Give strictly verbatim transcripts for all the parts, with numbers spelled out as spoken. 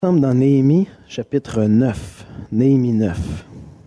Nous sommes dans Néhémie, chapitre neuf. Néhémie neuf.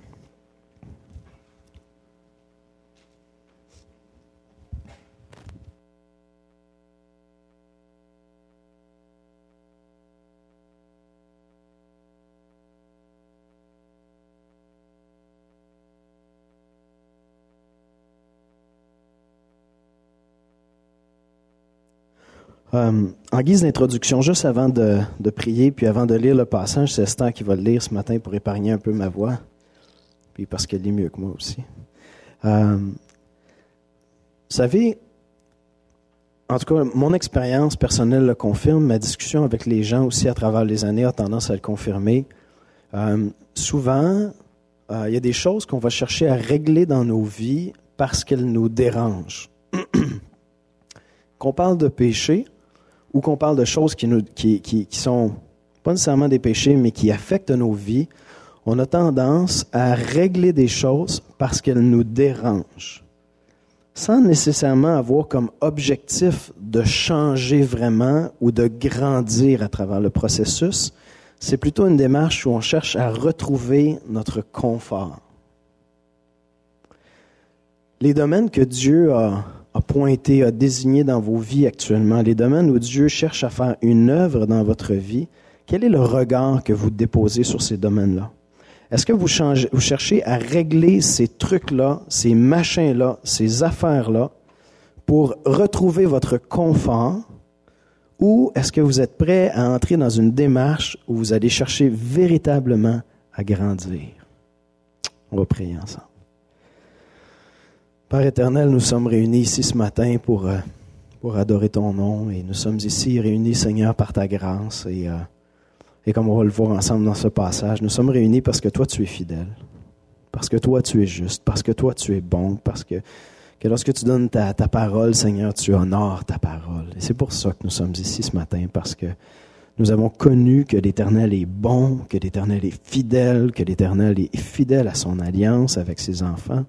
Euh, en guise d'introduction, juste avant de, de prier, puis avant de lire le passage, c'est Esther qui va le lire ce matin pour épargner un peu ma voix, puis parce qu'elle lit mieux que moi aussi. Euh, vous savez, en tout cas, mon expérience personnelle le confirme, ma discussion avec les gens aussi à travers les années a tendance à le confirmer. Euh, souvent, euh, il y a des choses qu'on va chercher à régler dans nos vies parce qu'elles nous dérangent. Qu'on parle de péché, ou qu'on parle de choses qui, nous, qui, qui, qui sont pas nécessairement des péchés, mais qui affectent nos vies, on a tendance à régler des choses parce qu'elles nous dérangent, sans nécessairement avoir comme objectif de changer vraiment ou de grandir à travers le processus. C'est plutôt une démarche où on cherche à retrouver notre confort. Les domaines que Dieu a a pointé, a désigné dans vos vies actuellement, les domaines où Dieu cherche à faire une œuvre dans votre vie, quel est le regard que vous déposez sur ces domaines-là? Est-ce que vous, changez, vous cherchez à régler ces trucs-là, ces machins-là, ces affaires-là, pour retrouver votre confort, ou est-ce que vous êtes prêt à entrer dans une démarche où vous allez chercher véritablement à grandir? On va prier ensemble. Père éternel, nous sommes réunis ici ce matin pour, euh, pour adorer ton nom et nous sommes ici réunis, Seigneur, par ta grâce et, euh, et comme on va le voir ensemble dans ce passage, nous sommes réunis parce que toi tu es fidèle, parce que toi tu es juste, parce que toi tu es bon, parce que, que lorsque tu donnes ta, ta parole, Seigneur, tu honores ta parole. Et c'est pour ça que nous sommes ici ce matin, parce que nous avons connu que l'Éternel est bon, que l'Éternel est fidèle, que l'Éternel est fidèle à son alliance avec ses enfants.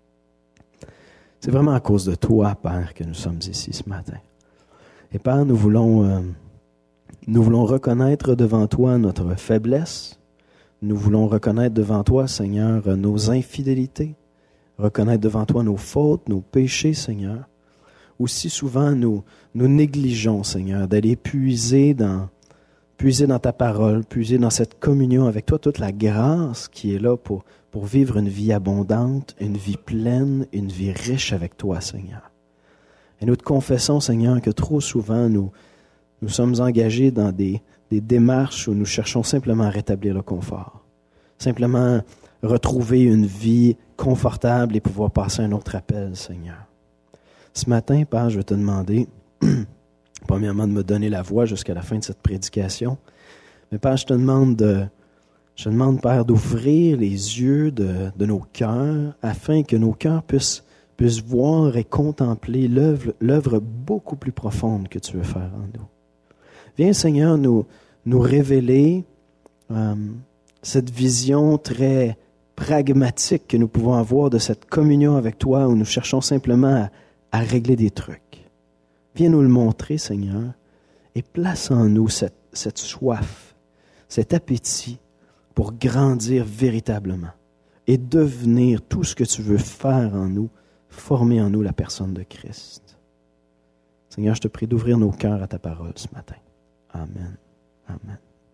C'est vraiment à cause de toi, Père, que nous sommes ici ce matin. Et Père, nous voulons, euh, nous voulons reconnaître devant toi notre faiblesse. Nous voulons reconnaître devant toi, Seigneur, nos infidélités. Reconnaître devant toi nos fautes, nos péchés, Seigneur. Aussi souvent, nous, nous négligeons, Seigneur, d'aller puiser dans, puiser dans ta parole, puiser dans cette communion avec toi, toute la grâce qui est là pour... pour vivre une vie abondante, une vie pleine, une vie riche avec toi, Seigneur. Et nous te confessons, Seigneur, que trop souvent, nous, nous sommes engagés dans des, des démarches où nous cherchons simplement à rétablir le confort, simplement retrouver une vie confortable et pouvoir passer un autre appel, Seigneur. Ce matin, Père, je vais te demander, premièrement, de me donner la voix jusqu'à la fin de cette prédication, mais Père, je te demande de... Je demande, Père, d'ouvrir les yeux de, de nos cœurs afin que nos cœurs puissent, puissent voir et contempler l'œuvre, l'œuvre beaucoup plus profonde que tu veux faire en nous. Viens, Seigneur, nous, nous révéler euh, cette vision très pragmatique que nous pouvons avoir de cette communion avec toi où nous cherchons simplement à, à régler des trucs. Viens nous le montrer, Seigneur, et place en nous cette, cette soif, cet appétit pour grandir véritablement et devenir tout ce que tu veux faire en nous, former en nous la personne de Christ. Seigneur, je te prie d'ouvrir nos cœurs à ta parole ce matin. Amen. Amen.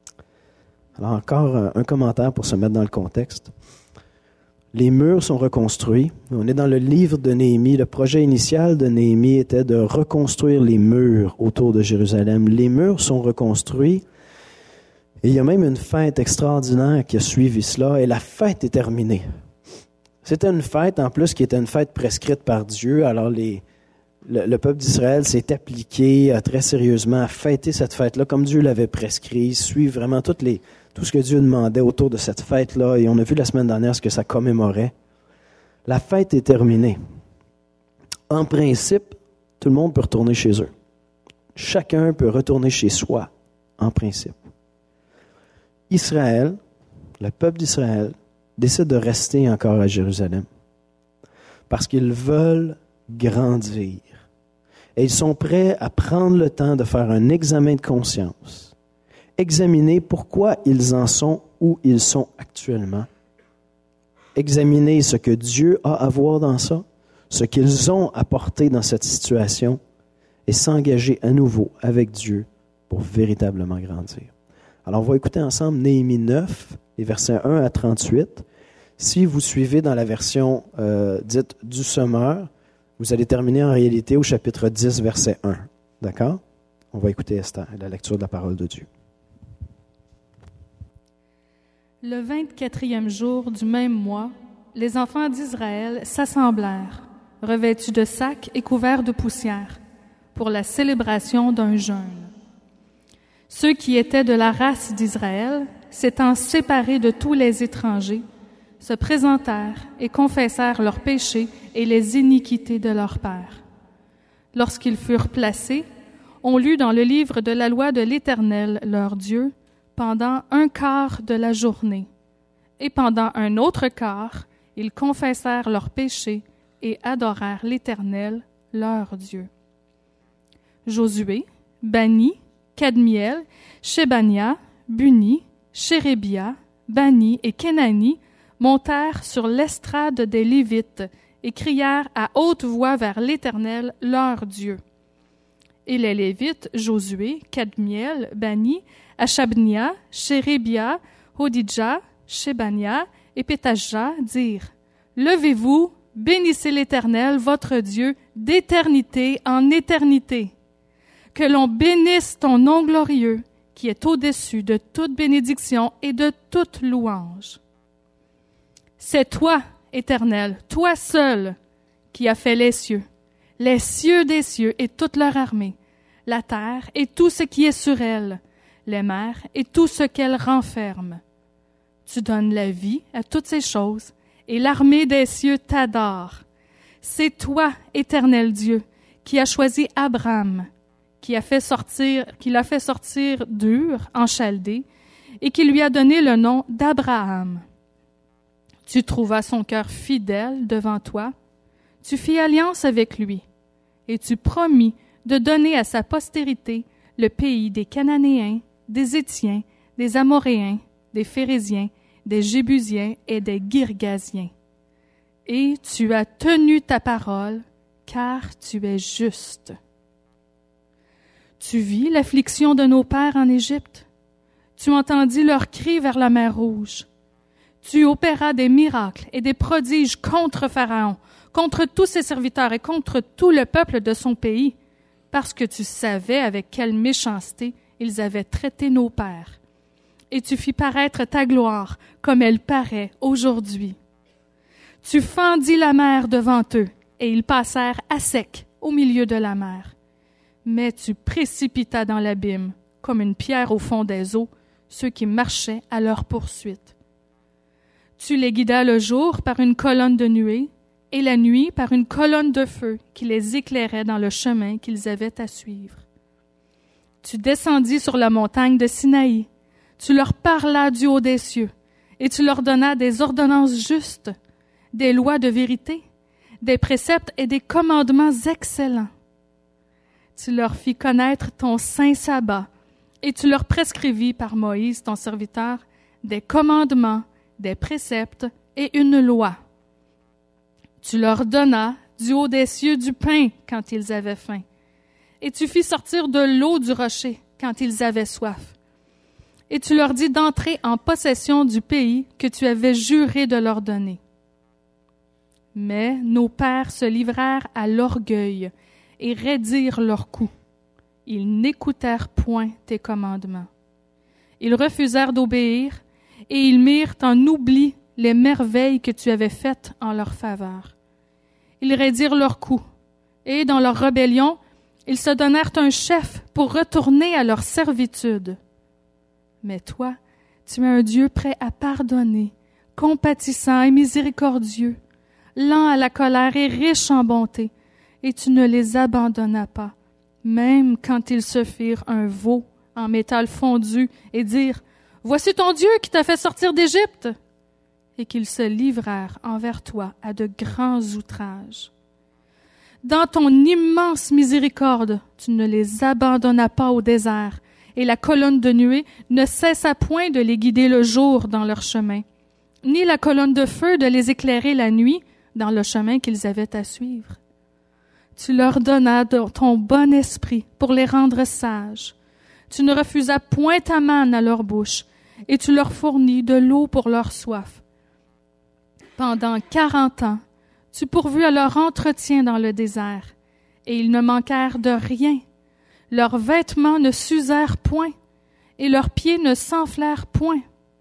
Alors encore un commentaire pour se mettre dans le contexte. Les murs sont reconstruits. On est dans le livre de Néhémie. Le projet initial de Néhémie était de reconstruire les murs autour de Jérusalem. Les murs sont reconstruits. Et il y a même une fête extraordinaire qui a suivi cela, et la fête est terminée. C'était une fête, en plus, qui était une fête prescrite par Dieu. Alors, les, le, le peuple d'Israël s'est appliqué euh, très sérieusement à fêter cette fête-là, comme Dieu l'avait prescrit, suivre vraiment toutes les, tout ce que Dieu demandait autour de cette fête-là. Et on a vu la semaine dernière ce que ça commémorait. La fête est terminée. En principe, tout le monde peut retourner chez eux. Chacun peut retourner chez soi, en principe. Israël, le peuple d'Israël, décide de rester encore à Jérusalem parce qu'ils veulent grandir. Et ils sont prêts à prendre le temps de faire un examen de conscience examiner pourquoi ils en sont où ils sont actuellement. Examiner ce que Dieu a à voir dans ça, ce qu'ils ont apporté dans cette situation et s'engager à nouveau avec Dieu pour véritablement grandir. Alors, on va écouter ensemble Néhémie neuf, les versets un à trente-huit. Si vous suivez dans la version euh, dite du Sommeur, vous allez terminer en réalité au chapitre dix, verset un. D'accord? On va écouter Esther, la lecture de la parole de Dieu. Le vingt-quatrième jour du même mois, les enfants d'Israël s'assemblèrent, revêtus de sacs et couverts de poussière, pour la célébration d'un jeûne. Ceux qui étaient de la race d'Israël, s'étant séparés de tous les étrangers, se présentèrent et confessèrent leurs péchés et les iniquités de leurs pères. Lorsqu'ils furent placés, on lut dans le livre de la loi de l'Éternel, leur Dieu, pendant un quart de la journée. Et pendant un autre quart, ils confessèrent leurs péchés et adorèrent l'Éternel, leur Dieu. Josué, Bani, Kadmiel, Shebania, Buni, Chérébia, Bani et Kenani montèrent sur l'estrade des Lévites et crièrent à haute voix vers l'Éternel, leur Dieu. Et les Lévites, Josué, Kadmiel, Bani, Achabnia, Chérébia, Hodidja, Shebania et Pétajah dirent: Levez-vous, bénissez l'Éternel, votre Dieu, d'éternité en éternité. Que l'on bénisse ton nom glorieux, qui est au-dessus de toute bénédiction et de toute louange. C'est toi, Éternel, toi seul, qui as fait les cieux, les cieux des cieux et toute leur armée, la terre et tout ce qui est sur elle, les mers et tout ce qu'elles renferment. Tu donnes la vie à toutes ces choses, et l'armée des cieux t'adore. C'est toi, Éternel Dieu, qui as choisi Abraham, qui a fait sortir, qui l'a fait sortir d'Ur en Chaldée, et qui lui a donné le nom d'Abraham. Tu trouvas son cœur fidèle devant toi, tu fis alliance avec lui, et tu promis de donner à sa postérité le pays des Cananéens, des Hétiens, des Amoréens, des Phéréziens, des Jébusiens et des Girgasiens. Et tu as tenu ta parole, car tu es juste. Tu vis l'affliction de nos pères en Égypte. Tu entendis leurs cris vers la mer Rouge. Tu opéras des miracles et des prodiges contre Pharaon, contre tous ses serviteurs et contre tout le peuple de son pays, parce que tu savais avec quelle méchanceté ils avaient traité nos pères. Et tu fis paraître ta gloire comme elle paraît aujourd'hui. Tu fendis la mer devant eux, et ils passèrent à sec au milieu de la mer. Mais tu précipitas dans l'abîme, comme une pierre au fond des eaux, ceux qui marchaient à leur poursuite. Tu les guidas le jour par une colonne de nuée, et la nuit par une colonne de feu qui les éclairait dans le chemin qu'ils avaient à suivre. Tu descendis sur la montagne de Sinaï, tu leur parlas du haut des cieux, et tu leur donnas des ordonnances justes, des lois de vérité, des préceptes et des commandements excellents. Tu leur fis connaître ton saint sabbat, et tu leur prescrivis par Moïse, ton serviteur, des commandements, des préceptes et une loi. Tu leur donnas du haut des cieux du pain quand ils avaient faim, et tu fis sortir de l'eau du rocher quand ils avaient soif. Et tu leur dis d'entrer en possession du pays que tu avais juré de leur donner. Mais nos pères se livrèrent à l'orgueil et raidirent leurs coups. Ils n'écoutèrent point tes commandements. Ils refusèrent d'obéir, et ils mirent en oubli les merveilles que tu avais faites en leur faveur. Ils raidirent leurs coups, et dans leur rébellion, ils se donnèrent un chef pour retourner à leur servitude. Mais toi, tu es un Dieu prêt à pardonner, compatissant et miséricordieux, lent à la colère et riche en bonté, et tu ne les abandonnas pas, même quand ils se firent un veau en métal fondu et dirent « Voici ton Dieu qui t'a fait sortir d'Égypte !» et qu'ils se livrèrent envers toi à de grands outrages. Dans ton immense miséricorde, tu ne les abandonnas pas au désert et la colonne de nuée ne cessa point de les guider le jour dans leur chemin, ni la colonne de feu de les éclairer la nuit dans le chemin qu'ils avaient à suivre. Tu leur donnas ton bon esprit pour les rendre sages. Tu ne refusas point ta manne à leur bouche, et tu leur fournis de l'eau pour leur soif. Pendant quarante ans, tu pourvus à leur entretien dans le désert, et ils ne manquèrent de rien. Leurs vêtements ne s'usèrent point, et leurs pieds ne s'enflèrent point.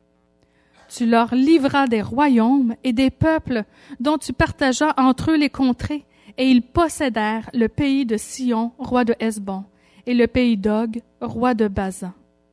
Tu leur livras des royaumes et des peuples dont tu partageas entre eux les contrées, et ils possédèrent le pays de Sion, roi de Hesbon, et le pays d'Og, roi de Basan.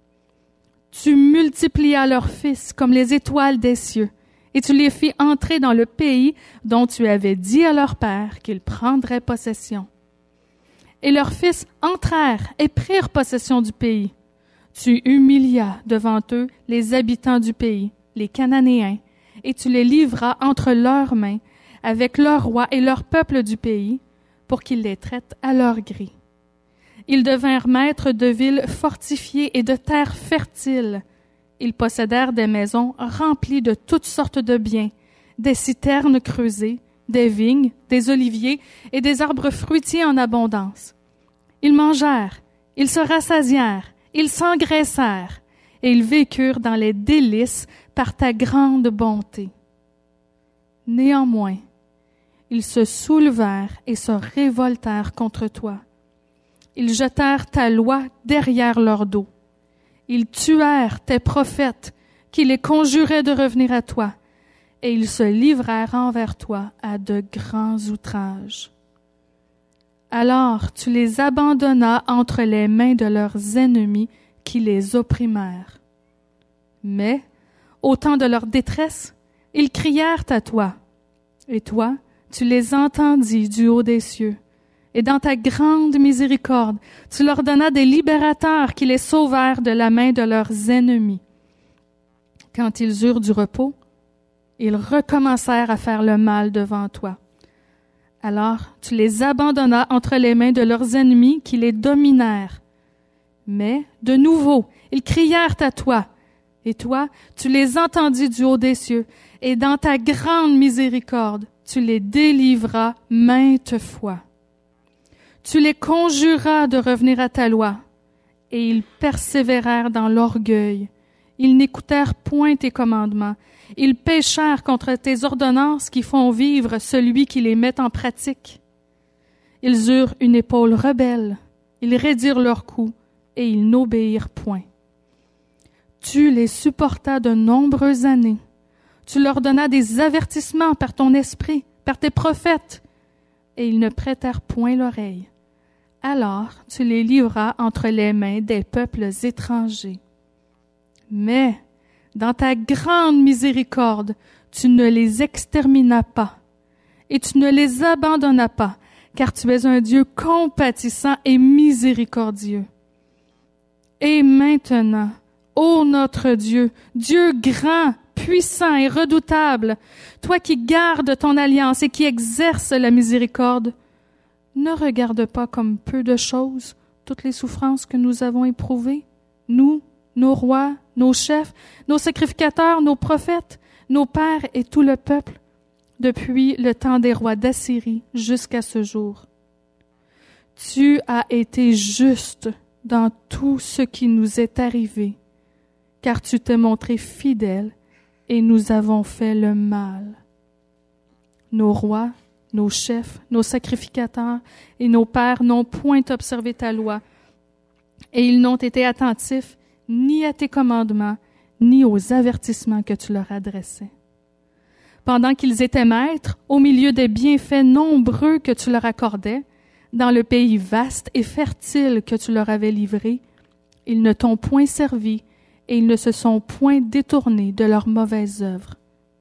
Tu multiplias leurs fils comme les étoiles des cieux, et tu les fis entrer dans le pays dont tu avais dit à leur père qu'ils prendraient possession. Et leurs fils entrèrent et prirent possession du pays. Tu humilias devant eux les habitants du pays, les Cananéens, et tu les livras entre leurs mains, avec leurs rois et leurs peuples du pays, pour qu'ils les traitent à leur gré. Ils devinrent maîtres de villes fortifiées et de terres fertiles. Ils possédèrent des maisons remplies de toutes sortes de biens, des citernes creusées, des vignes, des oliviers et des arbres fruitiers en abondance. Ils mangèrent, ils se rassasièrent, ils s'engraissèrent, et ils vécurent dans les délices par ta grande bonté. Néanmoins, ils se soulevèrent et se révoltèrent contre toi. Ils jetèrent ta loi derrière leur dos. Ils tuèrent tes prophètes qui les conjuraient de revenir à toi, et ils se livrèrent envers toi à de grands outrages. Alors tu les abandonnas entre les mains de leurs ennemis qui les opprimèrent. Mais, au temps de leur détresse, ils crièrent à toi, et toi, tu les entendis du haut des cieux. Et dans ta grande miséricorde, tu leur donnas des libérateurs qui les sauvèrent de la main de leurs ennemis. Quand ils eurent du repos, ils recommencèrent à faire le mal devant toi. Alors tu les abandonnas entre les mains de leurs ennemis qui les dominèrent. Mais, de nouveau, ils crièrent à toi, et toi, tu les entendis du haut des cieux, et dans ta grande miséricorde, tu les délivras maintes fois. Tu les conjuras de revenir à ta loi, et ils persévérèrent dans l'orgueil. Ils n'écoutèrent point tes commandements. Ils péchèrent contre tes ordonnances qui font vivre celui qui les met en pratique. Ils eurent une épaule rebelle. Ils raidirent leur cou, et ils n'obéirent point. Tu les supportas de nombreuses années. Tu leur donnas des avertissements par ton esprit, par tes prophètes, et ils ne prêtèrent point l'oreille. Alors tu les livras entre les mains des peuples étrangers. Mais, dans ta grande miséricorde, tu ne les exterminas pas, et tu ne les abandonnas pas, car tu es un Dieu compatissant et miséricordieux. Et maintenant, ô notre Dieu, Dieu grand, puissant et redoutable, toi qui gardes ton alliance et qui exerces la miséricorde, ne regarde pas comme peu de choses toutes les souffrances que nous avons éprouvées, nous, nos rois, nos chefs, nos sacrificateurs, nos prophètes, nos pères et tout le peuple, depuis le temps des rois d'Assyrie jusqu'à ce jour. Tu as été juste dans tout ce qui nous est arrivé, car tu t'es montré fidèle et nous avons fait le mal. Nos rois, nos chefs, nos sacrificateurs et nos pères n'ont point observé ta loi, et ils n'ont été attentifs ni à tes commandements, ni aux avertissements que tu leur adressais. Pendant qu'ils étaient maîtres, au milieu des bienfaits nombreux que tu leur accordais, dans le pays vaste et fertile que tu leur avais livré, ils ne t'ont point servi et ils ne se sont point détournés de leurs mauvaises œuvres.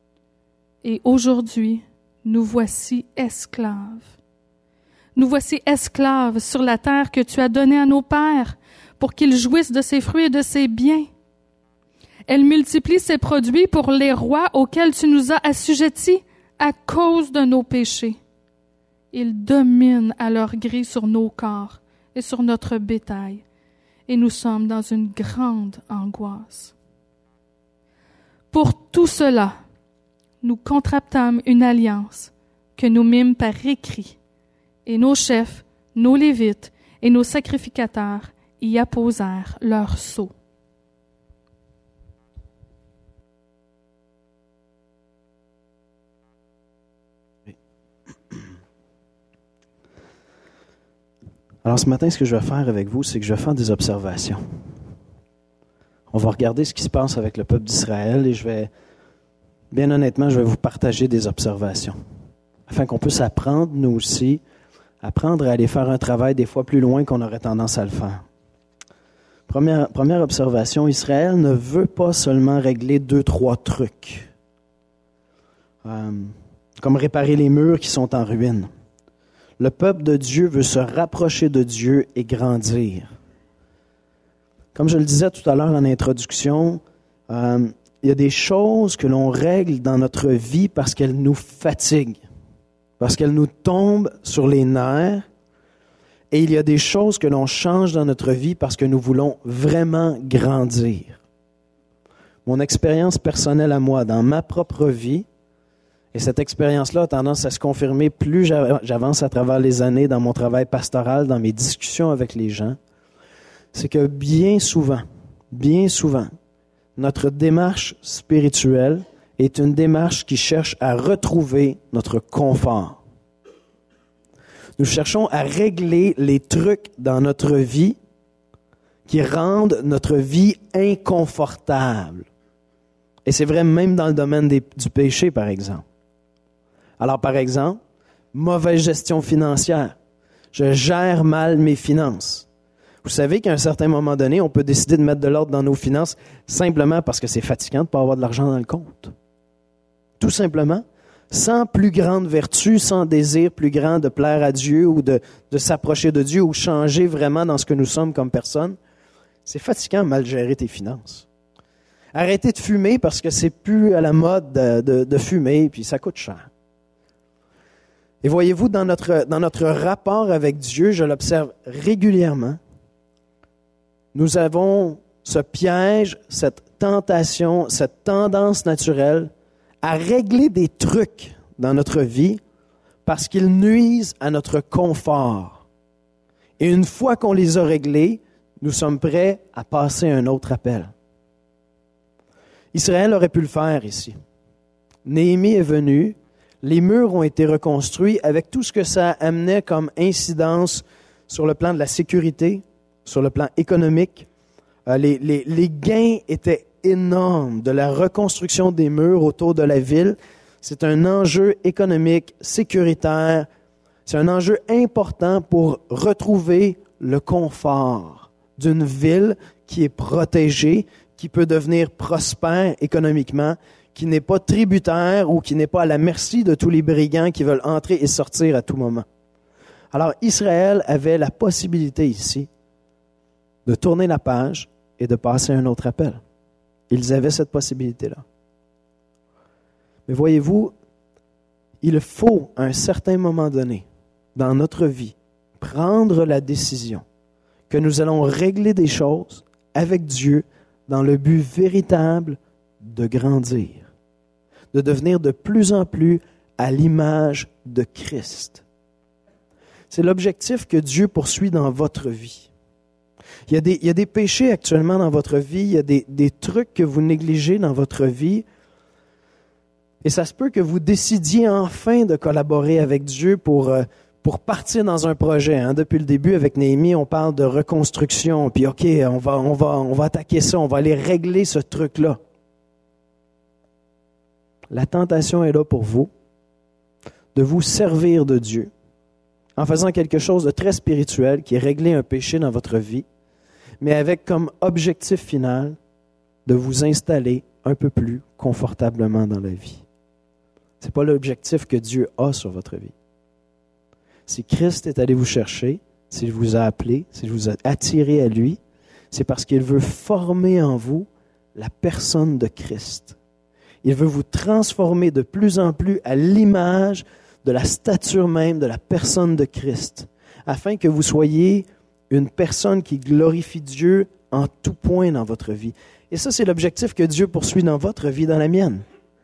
Et aujourd'hui, nous voici esclaves. Nous voici esclaves sur la terre que tu as donnée à nos pères pour qu'ils jouissent de ses fruits et de ses biens. Elle multiplie ses produits pour les rois auxquels tu nous as assujettis à cause de nos péchés. Ils dominent à leur gré sur nos corps et sur notre bétail, et nous sommes dans une grande angoisse. Pour tout cela, nous contractâmes une alliance que nous mîmes par écrit, et nos chefs, nos Lévites et nos sacrificateurs y apposèrent leur sceau. Alors ce matin, ce que je vais faire avec vous, c'est que je vais faire des observations. On va regarder ce qui se passe avec le peuple d'Israël et je vais, bien honnêtement, je vais vous partager des observations, afin qu'on puisse apprendre, nous aussi, apprendre à aller faire un travail des fois plus loin qu'on aurait tendance à le faire. Première, première observation, Israël ne veut pas seulement régler deux, trois trucs, euh, comme réparer les murs qui sont en ruine. Le peuple de Dieu veut se rapprocher de Dieu et grandir. Comme je le disais tout à l'heure en introduction, euh, il y a des choses que l'on règle dans notre vie parce qu'elles nous fatiguent, parce qu'elles nous tombent sur les nerfs. Et il y a des choses que l'on change dans notre vie parce que nous voulons vraiment grandir. Mon expérience personnelle à moi, dans ma propre vie, et cette expérience-là a tendance à se confirmer plus j'avance à travers les années dans mon travail pastoral, dans mes discussions avec les gens, c'est que bien souvent, bien souvent, notre démarche spirituelle est une démarche qui cherche à retrouver notre confort. Nous cherchons à régler les trucs dans notre vie qui rendent notre vie inconfortable. Et c'est vrai même dans le domaine des, du péché, par exemple. Alors, par exemple, mauvaise gestion financière. Je gère mal mes finances. Vous savez qu'à un certain moment donné, on peut décider de mettre de l'ordre dans nos finances simplement parce que c'est fatigant de ne pas avoir de l'argent dans le compte. Tout simplement, sans plus grande vertu, sans désir plus grand de plaire à Dieu ou de, de s'approcher de Dieu ou changer vraiment dans ce que nous sommes comme personne. C'est fatigant de mal gérer tes finances. Arrêtez de fumer parce que c'est plus à la mode de, de, de fumer, puis ça coûte cher. Et voyez-vous, dans notre, dans notre rapport avec Dieu, je l'observe régulièrement, nous avons ce piège, cette tentation, cette tendance naturelle à régler des trucs dans notre vie parce qu'ils nuisent à notre confort. Et une fois qu'on les a réglés, nous sommes prêts à passer un autre appel. Israël aurait pu le faire ici. Néhémie est venu. Les murs ont été reconstruits avec tout ce que ça amenait comme incidence sur le plan de la sécurité, sur le plan économique. Euh, les, les, les gains étaient énormes de la reconstruction des murs autour de la ville. C'est un enjeu économique, sécuritaire. C'est un enjeu important pour retrouver le confort d'une ville qui est protégée, qui peut devenir prospère économiquement, qui n'est pas tributaire ou qui n'est pas à la merci de tous les brigands qui veulent entrer et sortir à tout moment. Alors, Israël avait la possibilité ici de tourner la page et de passer un autre appel. Ils avaient cette possibilité-là. Mais voyez-vous, il faut, à un certain moment donné, dans notre vie, prendre la décision que nous allons régler des choses avec Dieu dans le but véritable de grandir, de devenir de plus en plus à l'image de Christ. C'est l'objectif que Dieu poursuit dans votre vie. Il y a des, il y a des péchés actuellement dans votre vie, il y a des, des trucs que vous négligez dans votre vie, et ça se peut que vous décidiez enfin de collaborer avec Dieu pour, euh, pour partir dans un projet. Hein. Depuis le début, avec Néhémie, on parle de reconstruction, puis OK, on va, on va, on va attaquer ça, on va aller régler ce truc-là. La tentation est là pour vous, de vous servir de Dieu, en faisant quelque chose de très spirituel, qui est régler un péché dans votre vie, mais avec comme objectif final de vous installer un peu plus confortablement dans la vie. Ce n'est pas l'objectif que Dieu a sur votre vie. Si Christ est allé vous chercher, s'il vous a appelé, s'il vous a attiré à lui, c'est parce qu'il veut former en vous la personne de Christ. Il veut vous transformer de plus en plus à l'image de la stature même de la personne de Christ, afin que vous soyez une personne qui glorifie Dieu en tout point dans votre vie. Et ça, c'est l'objectif que Dieu poursuit dans votre vie, dans la mienne.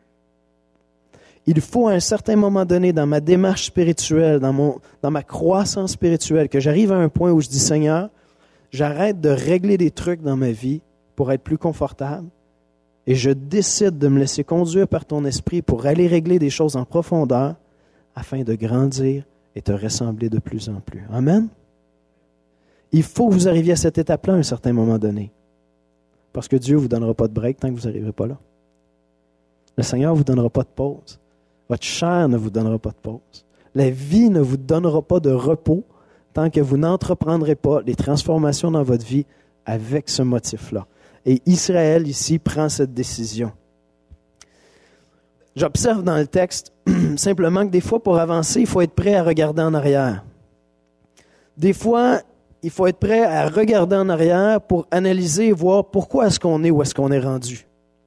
Il faut à un certain moment donné, dans ma démarche spirituelle, dans, mon, dans ma croissance spirituelle, que j'arrive à un point où je dis, Seigneur, j'arrête de régler des trucs dans ma vie pour être plus confortable et je décide de me laisser conduire par ton esprit pour aller régler des choses en profondeur afin de grandir et te ressembler de plus en plus. Amen? Il faut que vous arriviez à cette étape-là à un certain moment donné. Parce que Dieu ne vous donnera pas de break tant que vous n'arriverez pas là. Le Seigneur ne vous donnera pas de pause. Votre chair ne vous donnera pas de pause. La vie ne vous donnera pas de repos tant que vous n'entreprendrez pas les transformations dans votre vie avec ce motif-là. Et Israël, ici, prend cette décision. J'observe dans le texte simplement que des fois, pour avancer, il faut être prêt à regarder en arrière. Des fois, il faut être prêt à regarder en arrière pour analyser et voir pourquoi est-ce qu'on est où est-ce qu'on est rendu.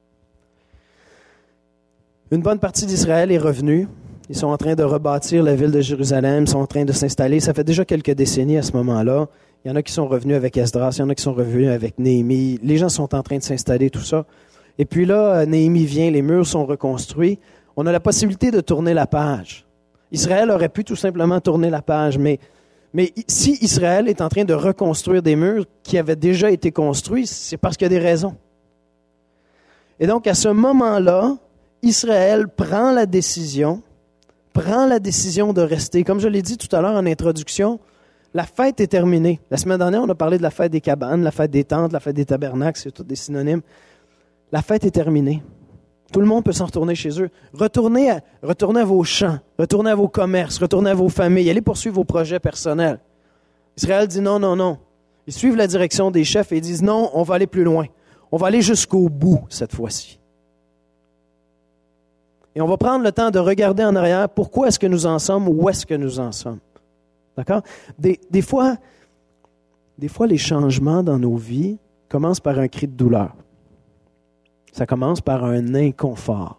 Une bonne partie d'Israël est revenue. Ils sont en train de rebâtir la ville de Jérusalem, ils sont en train de s'installer. Ça fait déjà quelques décennies à ce moment-là. Il y en a qui sont revenus avec Esdras, il y en a qui sont revenus avec Néhémie. Les gens sont en train de s'installer, tout ça. Et puis là, Néhémie vient, les murs sont reconstruits. On a la possibilité de tourner la page. Israël aurait pu tout simplement tourner la page, mais, mais si Israël est en train de reconstruire des murs qui avaient déjà été construits, c'est parce qu'il y a des raisons. Et donc, à ce moment-là, Israël prend la décision, prend la décision de rester. Comme je l'ai dit tout à l'heure en introduction, la fête est terminée. La semaine dernière, on a parlé de la fête des cabanes, la fête des tentes, la fête des tabernacles, c'est tous des synonymes. La fête est terminée. Tout le monde peut s'en retourner chez eux. Retournez à, retournez à vos champs, retournez à vos commerces, retournez à vos familles, allez poursuivre vos projets personnels. Israël dit non, non, non. Ils suivent la direction des chefs et ils disent non, on va aller plus loin. On va aller jusqu'au bout cette fois-ci. Et on va prendre le temps de regarder en arrière pourquoi est-ce que nous en sommes, où est-ce que nous en sommes. D'accord? Des, des fois, des fois, les changements dans nos vies commencent par un cri de douleur. Ça commence par un inconfort.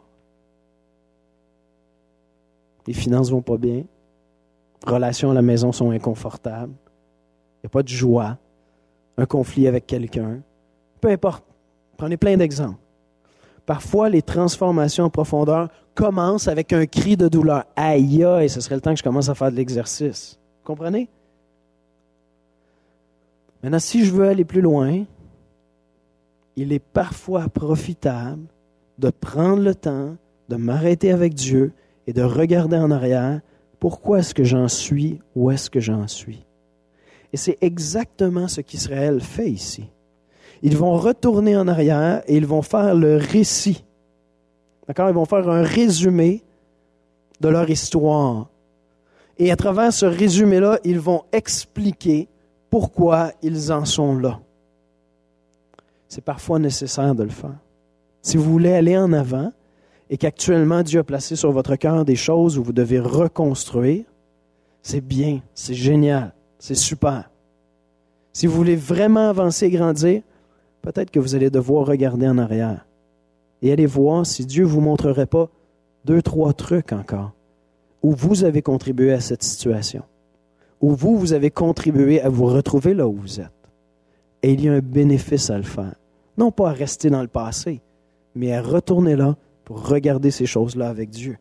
Les finances vont pas bien. Relations à la maison sont inconfortables. Il n'y a pas de joie. Un conflit avec quelqu'un. Peu importe. Prenez plein d'exemples. Parfois, les transformations en profondeur commencent avec un cri de douleur. Aïe, aïe, ce serait le temps que je commence à faire de l'exercice. Vous comprenez? Maintenant, si je veux aller plus loin, il est parfois profitable de prendre le temps de m'arrêter avec Dieu et de regarder en arrière. Pourquoi est-ce que j'en suis? Où est-ce que j'en suis? Et c'est exactement ce qu'Israël fait ici. Ils vont retourner en arrière et ils vont faire le récit. D'accord? Ils vont faire un résumé de leur histoire. Et à travers ce résumé-là, ils vont expliquer pourquoi ils en sont là. C'est parfois nécessaire de le faire. Si vous voulez aller en avant et qu'actuellement Dieu a placé sur votre cœur des choses où vous devez reconstruire, c'est bien, c'est génial, c'est super. Si vous voulez vraiment avancer et grandir, peut-être que vous allez devoir regarder en arrière et aller voir si Dieu ne vous montrerait pas deux, trois trucs encore où vous avez contribué à cette situation, où vous, vous avez contribué à vous retrouver là où vous êtes. Et il y a un bénéfice à le faire. Non pas à rester dans le passé, mais à retourner là pour regarder ces choses-là avec Dieu.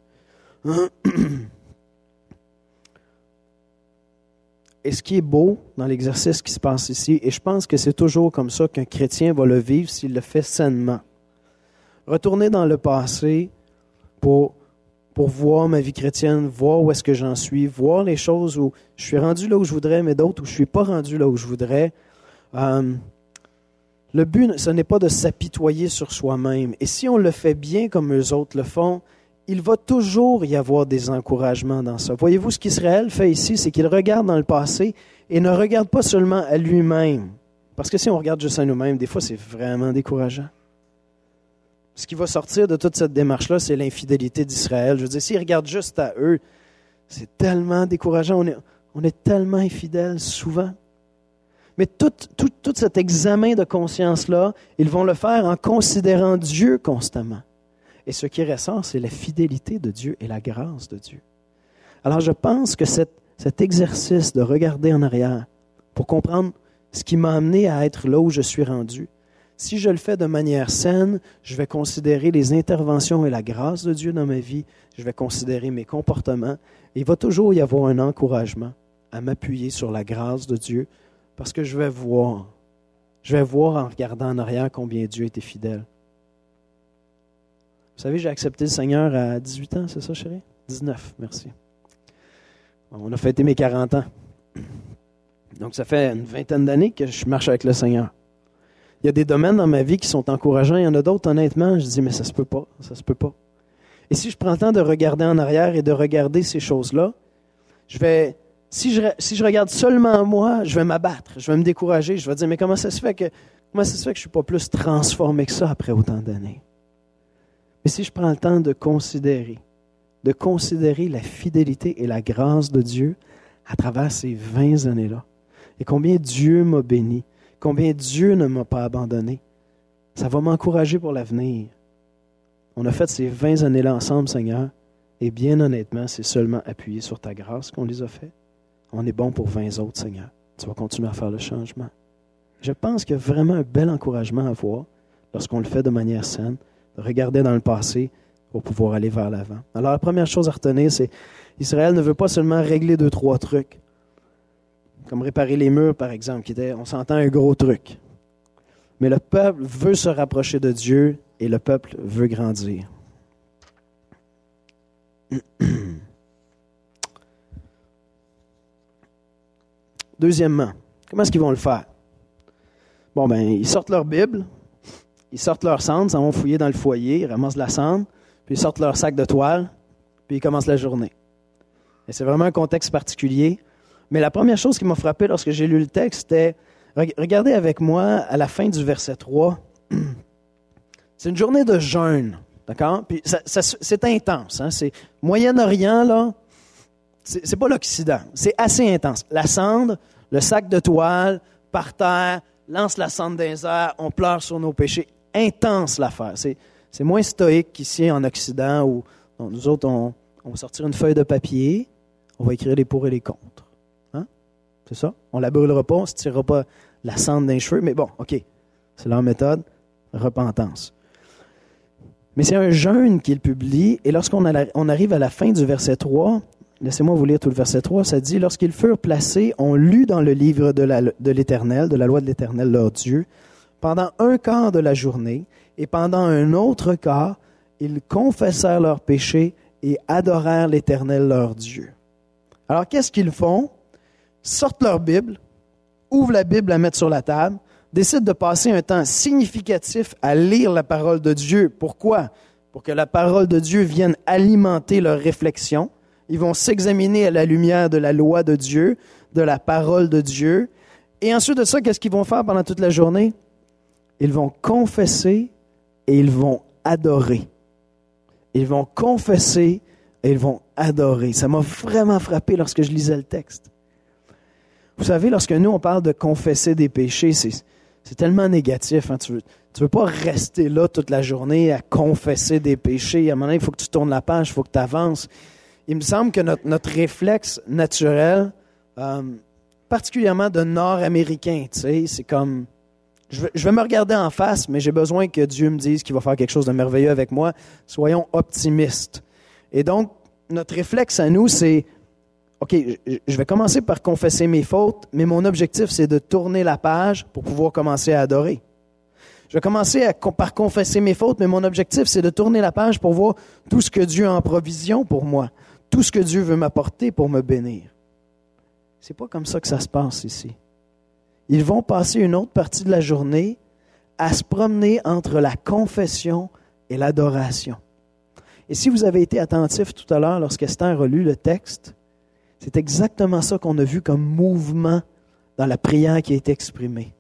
Et ce qui est beau dans l'exercice qui se passe ici, et je pense que c'est toujours comme ça qu'un chrétien va le vivre s'il le fait sainement. Retourner dans le passé pour, pour voir ma vie chrétienne, voir où est-ce que j'en suis, voir les choses où je suis rendu là où je voudrais, mais d'autres où je ne suis pas rendu là où je voudrais. Euh, le but, ce n'est pas de s'apitoyer sur soi-même. Et si on le fait bien comme eux autres le font, il va toujours y avoir des encouragements dans ça. Voyez-vous, ce qu'Israël fait ici, c'est qu'il regarde dans le passé et ne regarde pas seulement à lui-même. Parce que si on regarde juste à nous-mêmes, des fois, c'est vraiment décourageant. Ce qui va sortir de toute cette démarche-là, c'est l'infidélité d'Israël. Je veux dire, s'ils regardent juste à eux, c'est tellement décourageant. On est, on est tellement infidèles souvent. Mais tout, tout, tout cet examen de conscience-là, ils vont le faire en considérant Dieu constamment. Et ce qui ressort, c'est la fidélité de Dieu et la grâce de Dieu. Alors je pense que cet, cet exercice de regarder en arrière pour comprendre ce qui m'a amené à être là où je suis rendu. Si je le fais de manière saine, je vais considérer les interventions et la grâce de Dieu dans ma vie. Je vais considérer mes comportements. Et il va toujours y avoir un encouragement à m'appuyer sur la grâce de Dieu parce que je vais voir. Je vais voir en regardant en arrière combien Dieu était fidèle. Vous savez, j'ai accepté le Seigneur à dix-huit ans, c'est ça, chérie? dix-neuf, merci. On a fêté mes quarante ans. Donc, ça fait une vingtaine d'années que je marche avec le Seigneur. Il y a des domaines dans ma vie qui sont encourageants. Il y en a d'autres, honnêtement, je dis, mais ça se peut pas, ça se peut pas. Et si je prends le temps de regarder en arrière et de regarder ces choses-là, je vais, si je, si je regarde seulement moi, je vais m'abattre, je vais me décourager, je vais dire, mais comment ça se fait que, comment ça se fait que je ne suis pas plus transformé que ça après autant d'années? Mais si je prends le temps de considérer, de considérer la fidélité et la grâce de Dieu à travers ces vingt années-là, et combien Dieu m'a béni, combien Dieu ne m'a pas abandonné, ça va m'encourager pour l'avenir. On a fait ces vingt années-là ensemble, Seigneur, et bien honnêtement, c'est seulement appuyé sur ta grâce qu'on les a fait. On est bon pour vingt autres, Seigneur. Tu vas continuer à faire le changement. Je pense qu'il y a vraiment un bel encouragement à avoir lorsqu'on le fait de manière saine, de regarder dans le passé pour pouvoir aller vers l'avant. Alors, la première chose à retenir, c'est Israël ne veut pas seulement régler deux, trois trucs, comme réparer les murs, par exemple, qui était, on s'entend, un gros truc. Mais le peuple veut se rapprocher de Dieu et le peuple veut grandir. Deuxièmement, comment est-ce qu'ils vont le faire? Bon, ben, ils sortent leur Bible, ils sortent leur cendre, ils s'en vont fouiller dans le foyer, ils ramassent de la cendre, puis ils sortent leur sac de toile, puis ils commencent la journée. Et c'est vraiment un contexte particulier. Mais la première chose qui m'a frappé lorsque j'ai lu le texte, c'était, regardez avec moi à la fin du verset trois, c'est une journée de jeûne, d'accord? Puis ça, ça, c'est intense, hein? C'est Moyen-Orient, là, c'est, c'est pas l'Occident, c'est assez intense. La cendre, le sac de toile, par terre, lance la cendre dans les airs, on pleure sur nos péchés. Intense l'affaire. C'est, c'est moins stoïque qu'ici en Occident où bon, nous autres, on, on va sortir une feuille de papier, on va écrire les pour et les contre. Hein? C'est ça? On ne la brûlera pas, on ne se tirera pas la cendre dans les cheveux, mais bon, OK. C'est leur méthode, repentance. Mais c'est un jeûne qu'il publie, et lorsqu'on a la, on arrive à la fin du verset trois, laissez-moi vous lire tout le verset trois, ça dit « Lorsqu'ils furent placés, on lut dans le livre de, la, de l'Éternel, de la loi de l'Éternel, leur Dieu, pendant un quart de la journée, et pendant un autre quart, ils confessèrent leurs péchés et adorèrent l'Éternel, leur Dieu. » Alors, qu'est-ce qu'ils font? Sortent leur Bible, ouvrent la Bible à mettre sur la table, décident de passer un temps significatif à lire la parole de Dieu. Pourquoi? Pour que la parole de Dieu vienne alimenter leur réflexion. Ils vont s'examiner à la lumière de la loi de Dieu, de la parole de Dieu. Et ensuite de ça, qu'est-ce qu'ils vont faire pendant toute la journée? Ils vont confesser et ils vont adorer. Ils vont confesser et ils vont adorer. Ça m'a vraiment frappé lorsque je lisais le texte. Vous savez, lorsque nous, on parle de confesser des péchés, c'est, c'est tellement négatif. Hein? Tu veux, tu veux pas rester là toute la journée à confesser des péchés. À un moment donné, il faut que tu tournes la page, il faut que tu avances. Il me semble que notre, notre réflexe naturel, euh, particulièrement de Nord-Américain, tu sais, c'est comme, je vais, je vais me regarder en face, mais j'ai besoin que Dieu me dise qu'il va faire quelque chose de merveilleux avec moi. Soyons optimistes. Et donc, notre réflexe à nous, c'est, OK, je vais commencer par confesser mes fautes, mais mon objectif, c'est de tourner la page pour pouvoir commencer à adorer. Je vais commencer à, par confesser mes fautes, mais mon objectif, c'est de tourner la page pour voir tout ce que Dieu a en provision pour moi, tout ce que Dieu veut m'apporter pour me bénir. C'est pas comme ça que ça se passe ici. Ils vont passer une autre partie de la journée à se promener entre la confession et l'adoration. Et si vous avez été attentif tout à l'heure lorsqu'Esther a lu le texte, c'est exactement ça qu'on a vu comme mouvement dans la prière qui a été exprimée.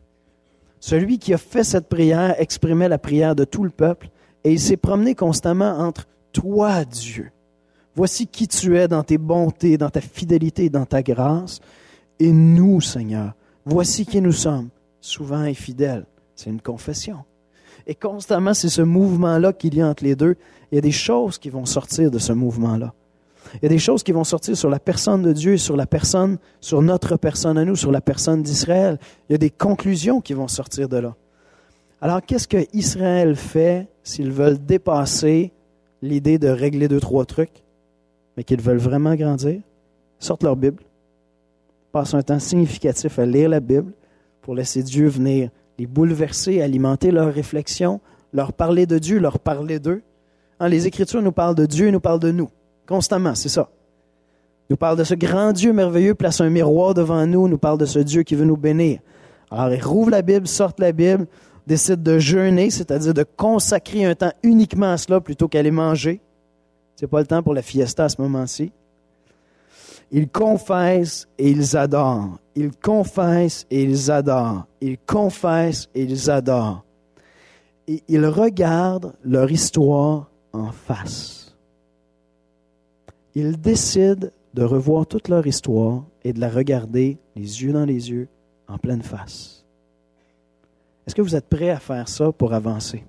Celui qui a fait cette prière exprimait la prière de tout le peuple et il s'est promené constamment entre toi, Dieu. Voici qui tu es dans tes bontés, dans ta fidélité, dans ta grâce. Et nous, Seigneur, voici qui nous sommes, souvent infidèles. C'est une confession. Et constamment, c'est ce mouvement-là qu'il y a entre les deux. Il y a des choses qui vont sortir de ce mouvement-là. Il y a des choses qui vont sortir sur la personne de Dieu, sur la personne, sur notre personne à nous, sur la personne d'Israël. Il y a des conclusions qui vont sortir de là. Alors, qu'est-ce que Israël fait s'ils veulent dépasser l'idée de régler deux, trois trucs, mais qu'ils veulent vraiment grandir? Sortent leur Bible, passent un temps significatif à lire la Bible pour laisser Dieu venir les bouleverser, alimenter leurs réflexions, leur parler de Dieu, leur parler d'eux. Hein, les Écritures nous parlent de Dieu, nous parlent de nous, constamment, c'est ça. Nous parlent de ce grand Dieu merveilleux, place un miroir devant nous, nous parle de ce Dieu qui veut nous bénir. Alors, ils rouvrent la Bible, sortent la Bible, décident de jeûner, c'est-à-dire de consacrer un temps uniquement à cela plutôt qu'à aller manger. C'est pas le temps pour la fiesta à ce moment-ci. Ils confessent et ils adorent. Ils confessent et ils adorent. Ils confessent et ils adorent. Et ils regardent leur histoire en face. Ils décident de revoir toute leur histoire et de la regarder les yeux dans les yeux, en pleine face. Est-ce que vous êtes prêts à faire ça pour avancer?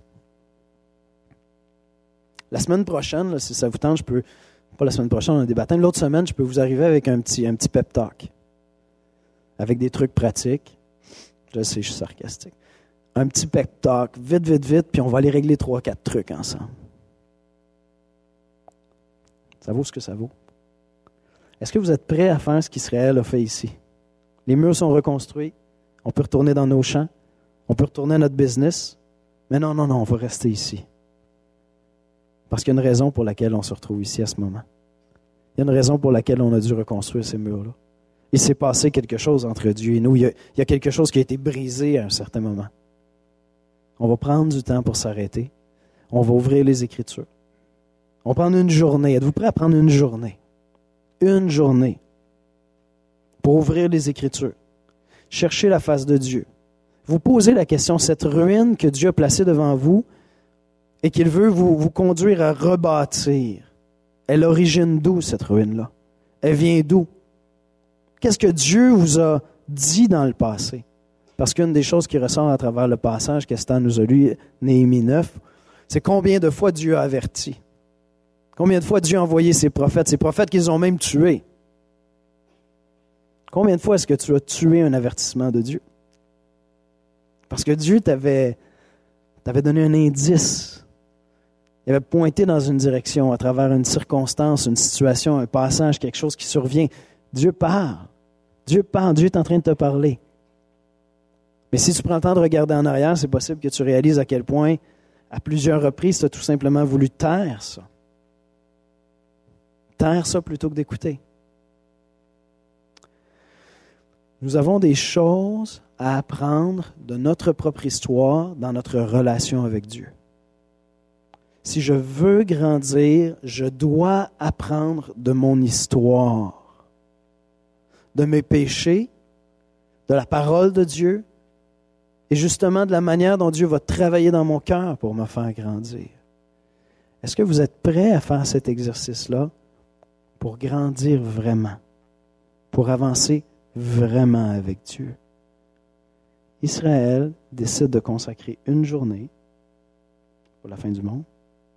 La semaine prochaine, là, si ça vous tente, je peux, pas la semaine prochaine, on a des baptêmes, l'autre semaine, je peux vous arriver avec un petit, un petit pep talk, avec des trucs pratiques. Je sais, je suis sarcastique. Un petit pep talk, vite, vite, vite, puis on va aller régler trois, quatre trucs ensemble. Ça vaut ce que ça vaut. Est-ce que vous êtes prêts à faire ce qu'Israël a fait ici? Les murs sont reconstruits, on peut retourner dans nos champs, on peut retourner à notre business, mais non, non, non, on va rester ici. Parce qu'il y a une raison pour laquelle on se retrouve ici à ce moment. Il y a une raison pour laquelle on a dû reconstruire ces murs-là. Il s'est passé quelque chose entre Dieu et nous. Il y a, il y a quelque chose qui a été brisé à un certain moment. On va prendre du temps pour s'arrêter. On va ouvrir les Écritures. On va prendre une journée. Êtes-vous prêts à prendre une journée? Une journée pour ouvrir les Écritures. Chercher la face de Dieu. Vous posez la question, cette ruine que Dieu a placée devant vous et qu'il veut vous, vous conduire à rebâtir, elle origine d'où cette ruine-là? Elle vient d'où? Qu'est-ce que Dieu vous a dit dans le passé? Parce qu'une des choses qui ressort à travers le passage qu'Esther nous a lu, Néhémie neuf, c'est combien de fois Dieu a averti. Combien de fois Dieu a envoyé ses prophètes, ces prophètes qu'ils ont même tués. Combien de fois est-ce que tu as tué un avertissement de Dieu? Parce que Dieu t'avait, t'avait donné un indice. Il avait pointé dans une direction à travers une circonstance, une situation, un passage, quelque chose qui survient. Dieu parle. Dieu parle. Dieu est en train de te parler. Mais si tu prends le temps de regarder en arrière, c'est possible que tu réalises à quel point, à plusieurs reprises, tu as tout simplement voulu taire ça. Taire ça plutôt que d'écouter. Nous avons des choses à apprendre de notre propre histoire dans notre relation avec Dieu. Si je veux grandir, je dois apprendre de mon histoire, de mes péchés, de la parole de Dieu et justement de la manière dont Dieu va travailler dans mon cœur pour me faire grandir. Est-ce que vous êtes prêts à faire cet exercice-là pour grandir vraiment, pour avancer vraiment avec Dieu? Israël décide de consacrer une journée pour la fin du monde.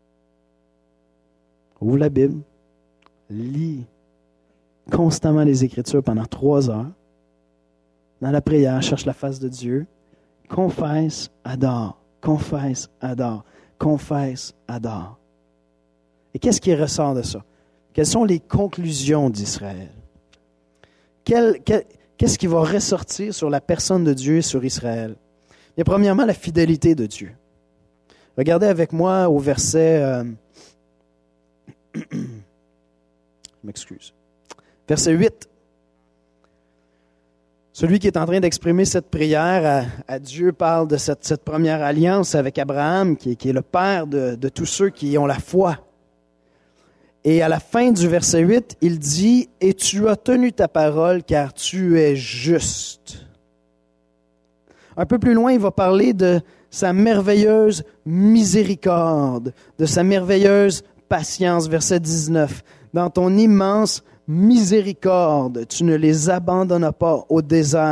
Ouvre la Bible, lis constamment les Écritures pendant trois heures. Dans la prière, cherche la face de Dieu. Confesse, adore. Confesse, adore. Confesse, adore. Et qu'est-ce qui ressort de ça? Quelles sont les conclusions d'Israël? Quel, quel, qu'est-ce qui va ressortir sur la personne de Dieu et sur Israël? Bien, premièrement, la fidélité de Dieu. Regardez avec moi au verset... Euh, je m'excuse. Verset huit. Celui qui est en train d'exprimer cette prière à, à Dieu parle de cette, cette première alliance avec Abraham, qui, qui est le père de, de tous ceux qui ont la foi. Et à la fin du verset huit, il dit « Et tu as tenu ta parole, car tu es juste. » Un peu plus loin, il va parler de sa merveilleuse miséricorde, de sa merveilleuse patience. Verset dix-neuf. « Dans ton immense miséricorde, tu ne les abandonnes pas au désert. »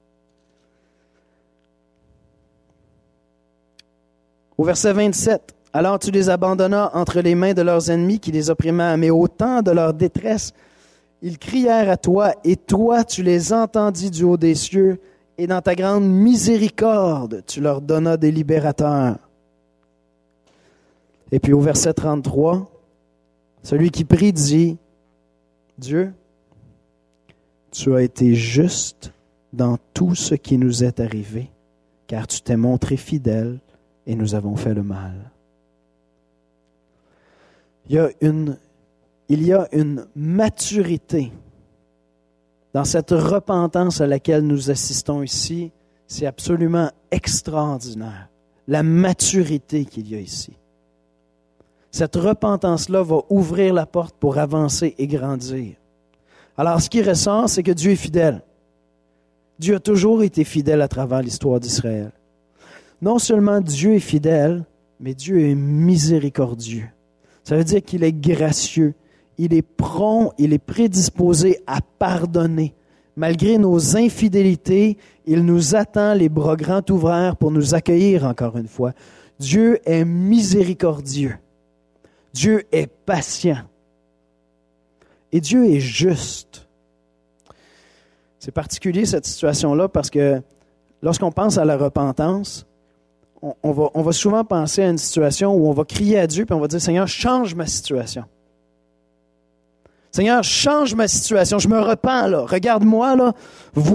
Au verset vingt-sept, Alors tu les abandonnas entre les mains de leurs ennemis qui les opprimaient, mais au temps de leur détresse, ils crièrent à toi, et toi tu les entendis du haut des cieux, et dans ta grande miséricorde, tu leur donnas des libérateurs. Et puis au verset trente-trois, celui qui prie dit, Dieu, tu as été juste dans tout ce qui nous est arrivé, car tu t'es montré fidèle et nous avons fait le mal. Il y a une, il y a une maturité dans cette repentance à laquelle nous assistons ici. C'est absolument extraordinaire, la maturité qu'il y a ici. Cette repentance-là va ouvrir la porte pour avancer et grandir. Alors, ce qui ressort, c'est que Dieu est fidèle. Dieu a toujours été fidèle à travers l'histoire d'Israël. Non seulement Dieu est fidèle, mais Dieu est miséricordieux. Ça veut dire qu'il est gracieux. Il est prompt, il est prédisposé à pardonner. Malgré nos infidélités, il nous attend les bras grands ouverts pour nous accueillir encore une fois. Dieu est miséricordieux. Dieu est patient. Et Dieu est juste. C'est particulier cette situation-là parce que lorsqu'on pense à la repentance, on, on, va, on va souvent penser à une situation où on va crier à Dieu et on va dire « Seigneur, change ma situation. Seigneur, change ma situation. Je me repens là. Regarde-moi là. Vois-moi. »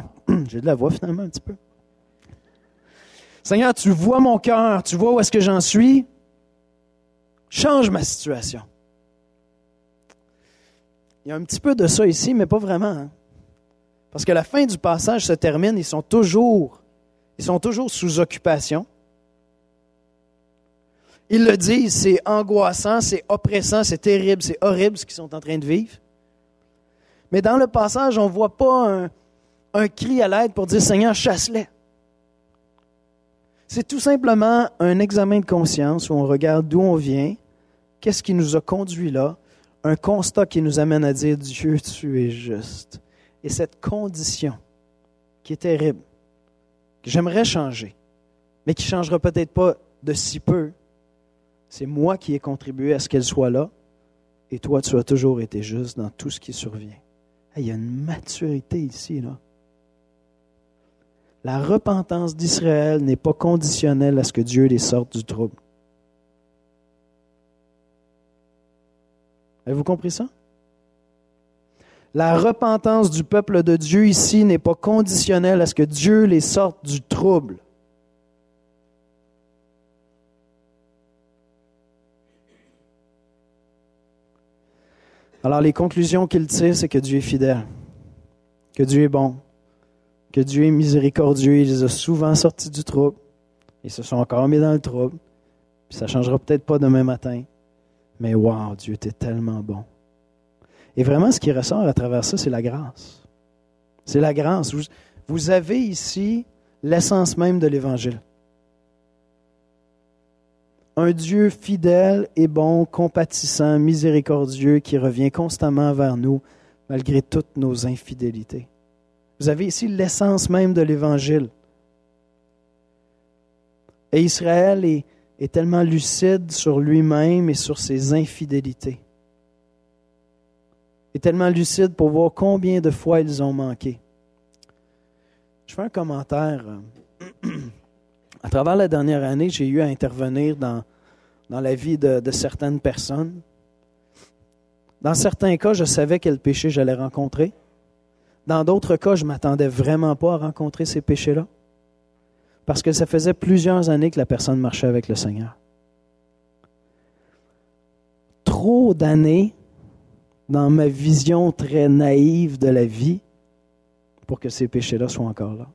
J'ai de la voix finalement un petit peu. Seigneur, tu vois mon cœur. Tu vois où est-ce que j'en suis. Change ma situation. Il y a un petit peu de ça ici, mais pas vraiment. Hein? Parce que la fin du passage se termine, ils sont toujours, ils sont toujours sous occupation. Ils le disent, c'est angoissant, c'est oppressant, c'est terrible, c'est horrible ce qu'ils sont en train de vivre. Mais dans le passage, on ne voit pas un, un cri à l'aide pour dire « Seigneur, chasse-les ». C'est tout simplement un examen de conscience où on regarde d'où on vient, qu'est-ce qui nous a conduit là, un constat qui nous amène à dire « Dieu, tu es juste ». Et cette condition qui est terrible, que j'aimerais changer, mais qui ne changera peut-être pas de si peu, c'est moi qui ai contribué à ce qu'elle soit là, et toi, tu as toujours été juste dans tout ce qui survient. Hey, il y a une maturité ici, là. La repentance d'Israël n'est pas conditionnelle à ce que Dieu les sorte du trouble. Avez-vous compris ça? La repentance du peuple de Dieu ici n'est pas conditionnelle à ce que Dieu les sorte du trouble. Alors les conclusions qu'il tire, c'est que Dieu est fidèle, que Dieu est bon, que Dieu est miséricordieux. Il les a souvent sortis du trouble. Ils se sont encore mis dans le trouble. Puis ça ne changera peut-être pas demain matin. Mais wow, Dieu était tellement bon. Et vraiment, ce qui ressort à travers ça, c'est la grâce. C'est la grâce. Vous, vous avez ici l'essence même de l'Évangile. Un Dieu fidèle et bon, compatissant, miséricordieux, qui revient constamment vers nous, malgré toutes nos infidélités. Vous avez ici l'essence même de l'Évangile. Et Israël est, est tellement lucide sur lui-même et sur ses infidélités. Est tellement lucide pour voir combien de fois ils ont manqué. Je fais un commentaire. À travers la dernière année, j'ai eu à intervenir dans, dans la vie de, de certaines personnes. Dans certains cas, je savais quel péché j'allais rencontrer. Dans d'autres cas, je ne m'attendais vraiment pas à rencontrer ces péchés-là. Parce que ça faisait plusieurs années que la personne marchait avec le Seigneur. Trop d'années dans ma vision très naïve de la vie pour que ces péchés-là soient encore là.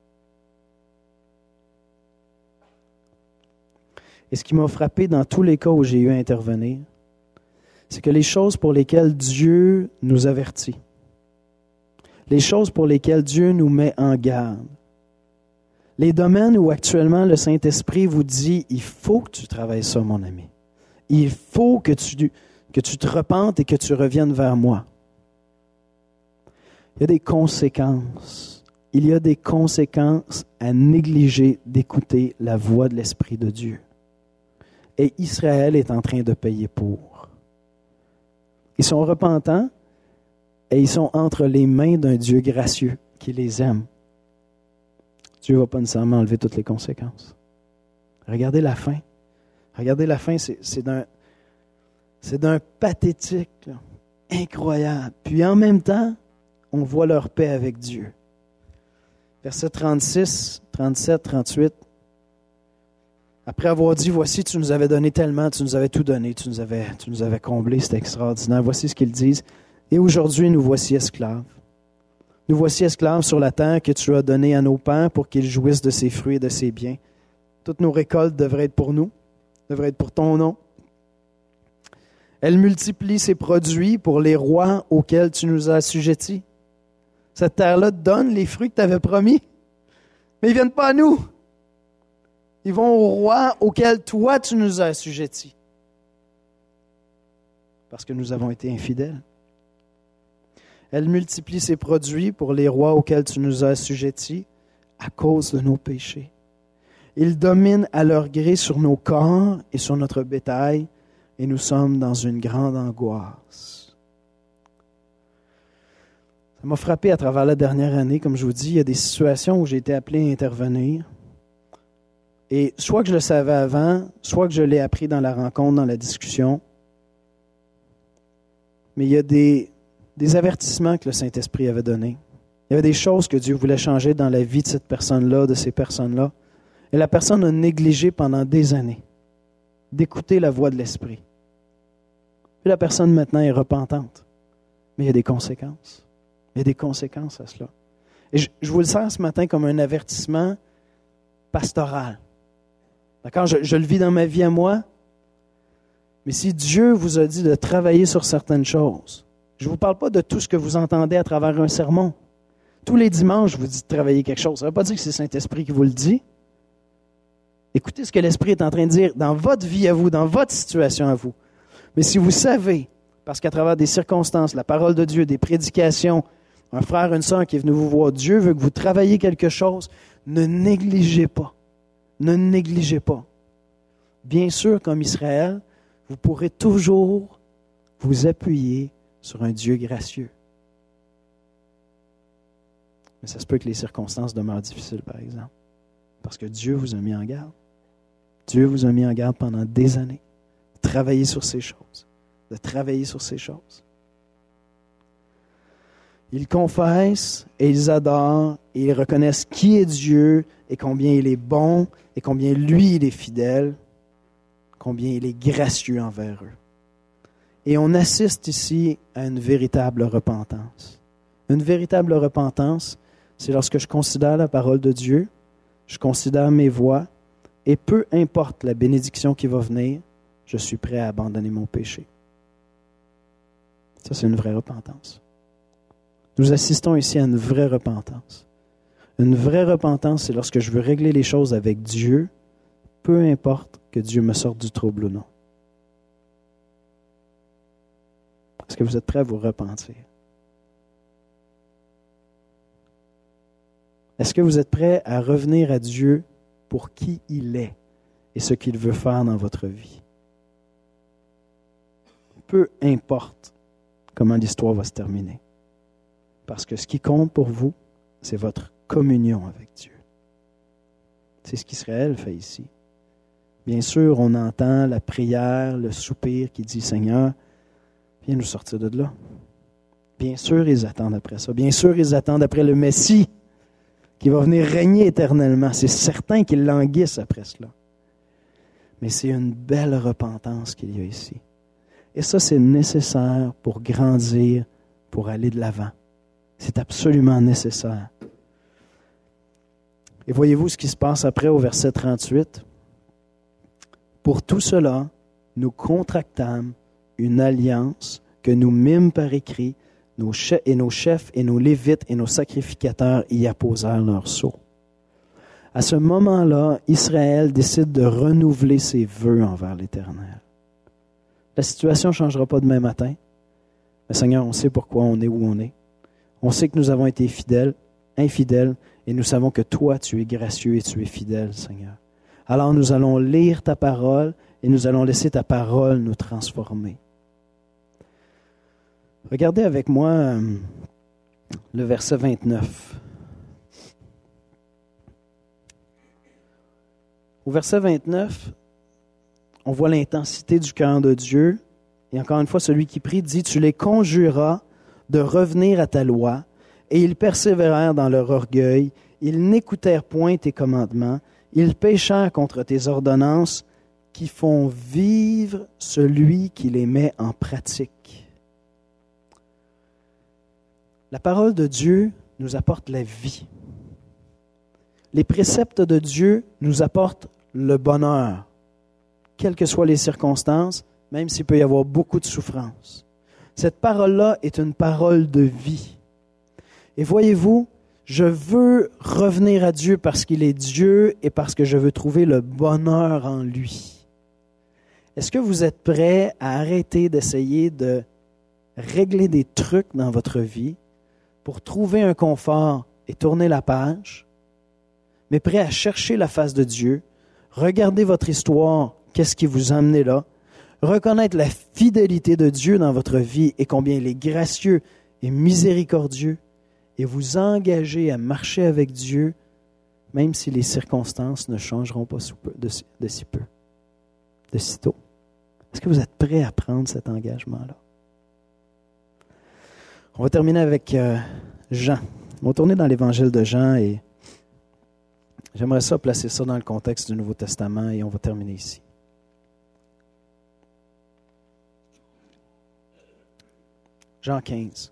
Et ce qui m'a frappé dans tous les cas où j'ai eu à intervenir, c'est que les choses pour lesquelles Dieu nous avertit, les choses pour lesquelles Dieu nous met en garde, les domaines où actuellement le Saint-Esprit vous dit « Il faut que tu travailles ça, mon ami. Il faut que tu, que tu te repentes et que tu reviennes vers moi. » Il y a des conséquences. Il y a des conséquences à négliger d'écouter la voix de l'Esprit de Dieu. et Israël est en train de payer pour. Ils sont repentants et ils sont entre les mains d'un Dieu gracieux qui les aime. Dieu ne va pas nécessairement enlever toutes les conséquences. Regardez la fin. Regardez la fin, c'est, c'est d'un, c'est d'un pathétique, là, incroyable. Puis en même temps, on voit leur paix avec Dieu. Versets trente-six, trente-sept, trente-huit. Après avoir dit, voici, tu nous avais donné tellement, tu nous avais tout donné, tu nous avais, tu nous avais comblé, c'était extraordinaire. Voici ce qu'ils disent. Et aujourd'hui, nous voici esclaves. Nous voici esclaves sur la terre que tu as donnée à nos pères pour qu'ils jouissent de ses fruits et de ses biens. Toutes nos récoltes devraient être pour nous, devraient être pour ton nom. Elle multiplie ses produits pour les rois auxquels tu nous as assujettis. Cette terre-là te donne les fruits que tu avais promis. Mais ils ne viennent pas à nous. Ils vont au roi auquel toi tu nous as assujettis. Parce que nous avons été infidèles. Elle multiplie ses produits pour les rois auxquels tu nous as assujettis à cause de nos péchés. Ils dominent à leur gré sur nos corps et sur notre bétail, et nous sommes dans une grande angoisse. Ça m'a frappé à travers la dernière année, comme je vous dis, il y a des situations où j'ai été appelé à intervenir. Et soit que je le savais avant, soit que je l'ai appris dans la rencontre, dans la discussion. Mais il y a des, des avertissements que le Saint-Esprit avait donnés. Il y avait des choses que Dieu voulait changer dans la vie de cette personne-là, de ces personnes-là. Et la personne a négligé pendant des années d'écouter la voix de l'Esprit. Puis la personne maintenant est repentante. Mais il y a des conséquences. Il y a des conséquences à cela. Et je, je vous le sers ce matin comme un avertissement pastoral. D'accord? Je, je le vis dans ma vie à moi. Mais si Dieu vous a dit de travailler sur certaines choses, je ne vous parle pas de tout ce que vous entendez à travers un sermon. Tous les dimanches, je vous dis de travailler quelque chose. Ça ne veut pas dire que c'est le Saint-Esprit qui vous le dit. Écoutez ce que l'Esprit est en train de dire dans votre vie à vous, dans votre situation à vous. Mais si vous savez, parce qu'à travers des circonstances, la parole de Dieu, des prédications, un frère, une sœur qui est venu vous voir, Dieu veut que vous travailliez quelque chose, ne négligez pas. Ne négligez pas. Bien sûr, comme Israël, vous pourrez toujours vous appuyer sur un Dieu gracieux. Mais ça se peut que les circonstances demeurent difficiles, par exemple. Parce que Dieu vous a mis en garde. Dieu vous a mis en garde pendant des années. Travaillez sur ces choses. De travailler sur ces choses. Ils confessent et ils adorent et ils reconnaissent qui est Dieu et combien il est bon et combien lui il est fidèle, combien il est gracieux envers eux. Et on assiste ici à une véritable repentance. Une véritable repentance, c'est lorsque je considère la parole de Dieu, je considère mes voies, et peu importe la bénédiction qui va venir, je suis prêt à abandonner mon péché. Ça, c'est une vraie repentance. Nous assistons ici à une vraie repentance. Une vraie repentance, c'est lorsque je veux régler les choses avec Dieu, peu importe que Dieu me sorte du trouble ou non. Est-ce que vous êtes prêts à vous repentir? Est-ce que vous êtes prêts à revenir à Dieu pour qui il est et ce qu'il veut faire dans votre vie? Peu importe comment l'histoire va se terminer. Parce que ce qui compte pour vous, c'est votre communion avec Dieu. C'est ce qu'Israël fait ici. Bien sûr, on entend la prière, le soupir qui dit « Seigneur, viens nous sortir de là. » Bien sûr, ils attendent après ça. Bien sûr, ils attendent après le Messie qui va venir régner éternellement. C'est certain qu'ils languissent après cela. Mais c'est une belle repentance qu'il y a ici. Et ça, c'est nécessaire pour grandir, pour aller de l'avant. C'est absolument nécessaire. Et voyez-vous ce qui se passe après au verset trente-huit? Pour tout cela, nous contractâmes une alliance que nous mîmes par écrit, nos chefs et nos chefs et nos lévites et nos sacrificateurs y apposèrent leur sceau. À ce moment-là, Israël décide de renouveler ses vœux envers l'Éternel. La situation ne changera pas demain matin. Mais Seigneur, on sait pourquoi on est où on est. On sait que nous avons été fidèles, infidèles, et nous savons que toi, tu es gracieux et tu es fidèle, Seigneur. Alors nous allons lire ta parole et nous allons laisser ta parole nous transformer. Regardez avec moi euh, le verset vingt-neuf. Au verset vingt-neuf, on voit l'intensité du cœur de Dieu. Et encore une fois, celui qui prie dit, « Tu les conjuras de revenir à ta loi. » Et ils persévérèrent dans leur orgueil. Ils n'écoutèrent point tes commandements. Ils péchèrent contre tes ordonnances qui font vivre celui qui les met en pratique. La parole de Dieu nous apporte la vie. Les préceptes de Dieu nous apportent le bonheur, quelles que soient les circonstances, même s'il peut y avoir beaucoup de souffrance. Cette parole-là est une parole de vie. Et voyez-vous, je veux revenir à Dieu parce qu'il est Dieu et parce que je veux trouver le bonheur en lui. Est-ce que vous êtes prêts à arrêter d'essayer de régler des trucs dans votre vie pour trouver un confort et tourner la page, mais prêt à chercher la face de Dieu, regarder votre histoire, qu'est-ce qui vous a amené là, reconnaître la fidélité de Dieu dans votre vie et combien il est gracieux et miséricordieux, et vous engager à marcher avec Dieu, même si les circonstances ne changeront pas de, de si peu, de si tôt. Est-ce que vous êtes prêts à prendre cet engagement-là? On va terminer avec euh, Jean. On va tourner dans l'évangile de Jean et j'aimerais ça placer ça dans le contexte du Nouveau Testament et on va terminer ici. Jean quinze.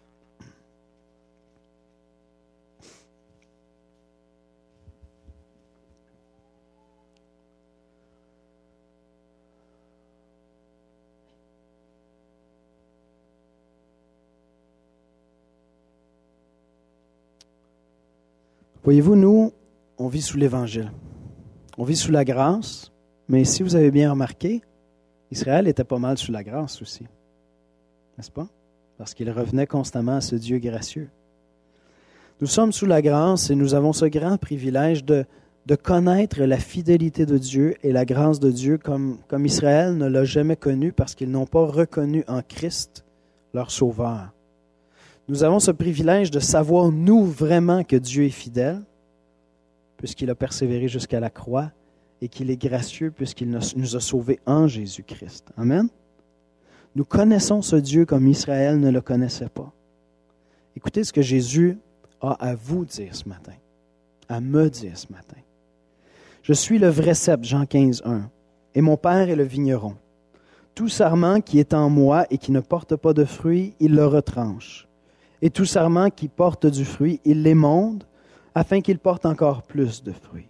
Voyez-vous, nous, on vit sous l'Évangile. On vit sous la grâce, mais si vous avez bien remarqué, Israël était pas mal sous la grâce aussi. N'est-ce pas? Parce qu'il revenait constamment à ce Dieu gracieux. Nous sommes sous la grâce et nous avons ce grand privilège de, de connaître la fidélité de Dieu et la grâce de Dieu comme, comme Israël ne l'a jamais connu parce qu'ils n'ont pas reconnu en Christ leur Sauveur. Nous avons ce privilège de savoir, nous, vraiment que Dieu est fidèle, puisqu'il a persévéré jusqu'à la croix, et qu'il est gracieux, puisqu'il nous a sauvés en Jésus-Christ. Amen? Nous connaissons ce Dieu comme Israël ne le connaissait pas. Écoutez ce que Jésus a à vous dire ce matin, à me dire ce matin. Je suis le vrai cep, Jean quinze, un, et mon Père est le vigneron. Tout sarment qui est en moi et qui ne porte pas de fruit, il le retranche. Et tout sarment qui porte du fruit, il l'émonde, afin qu'il porte encore plus de fruits.